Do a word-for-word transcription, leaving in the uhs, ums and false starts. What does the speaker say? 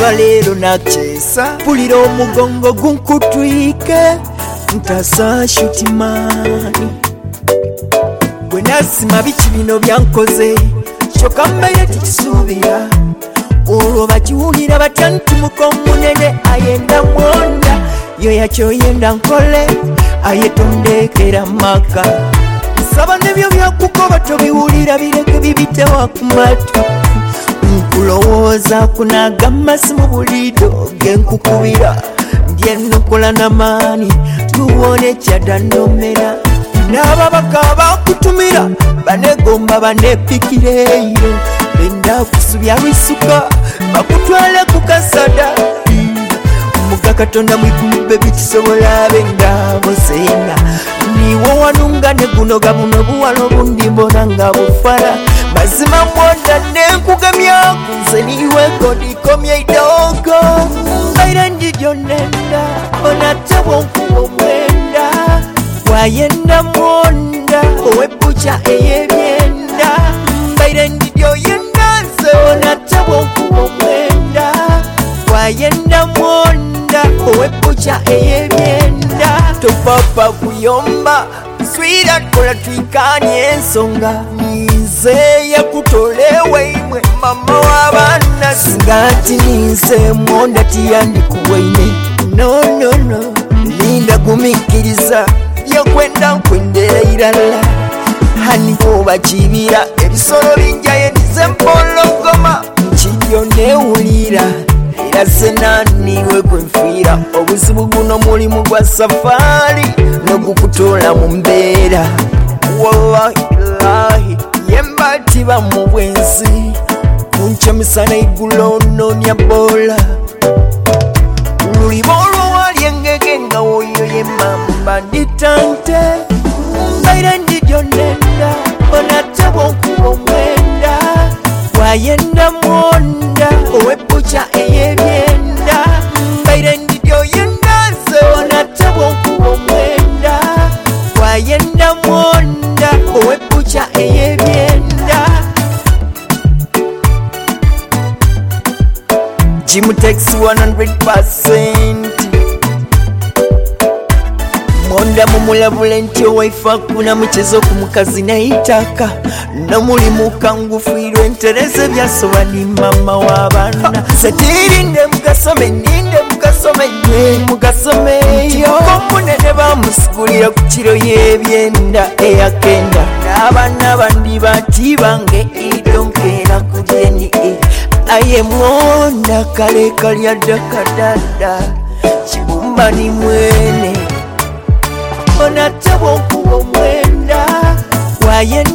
kuva leero nakyesa pulira omugongo gunkutwike ntasa shutimani gwe nasima biki bino byankoze kyokka mbaire tikisuubira olwo bakiwulira batya nti muko munene ayenda mwonda yo yakyoyenda nkole ayetondeekera maka nsaba nebyo byakukoba tobiwulira bireke bibitewa ku matu nkulowooza kunaga masimu bulido genkukubira ndyennokola namaani tuwone kyadanomera n'ababaka bakutumira banegomba banepikireyo benda kusubya lwisuka bakutwale ku kasada muga katonda mwigulube bikisobola bendabo zena niwo wanunga ne gunoga buno buwalo bundi mbona nga bufara mazima mwonda nenkugemya kunze niwe kodikomye idogo mbaire ndidyo nenda onatabo nkubo mwenda wayenda mwonda owebucha eyebyenda mbaire ndidyo yendanze onatabo nkubo mwenda wayenda mwonda owebucha eyebyenda topapa kuyomba swira kola twikanye ensonga nize yakutolewe imwe mama w'abaana singati nize mwonda tiyandikuwaine no no no linda gumikiriza yakwenda nkwendera irala hani oba kibira ebisolo binjaye nize mpologoma nkiryo newulira era senaniwe gwenfiira obuzibu guno mulimu gwa safari nogukutoola mu mbeera wallahi yembatiba mu bwensi kuncemisana iggulo nonya bola luliba olwowali engege nga woyo yemamba nditante mbaire ndidyo nenda onatabo nkuba omwenda wayenda mwonda owebucha eyebyenda mbaire ndidyo yendaze onatabo nkuba omwenda wayenda mwonda owebucha eyebyenda Jim takes one hundred percent Monda mumulabule nti owaifa kuna mchezo kumukazi na itaka no mulimu kangufiirwe entereze byasoba ni mama w'abaana satirinde mukasome ninde mukasome nye mukasome komunene bamusigulira ku kiro y'ebyenda eyakenda n'abaana bandi bati bange idonkera kudyeni aye mwonda kale kalya dakadada kibumba ni mwene onatabo nkuba omwenda wayenda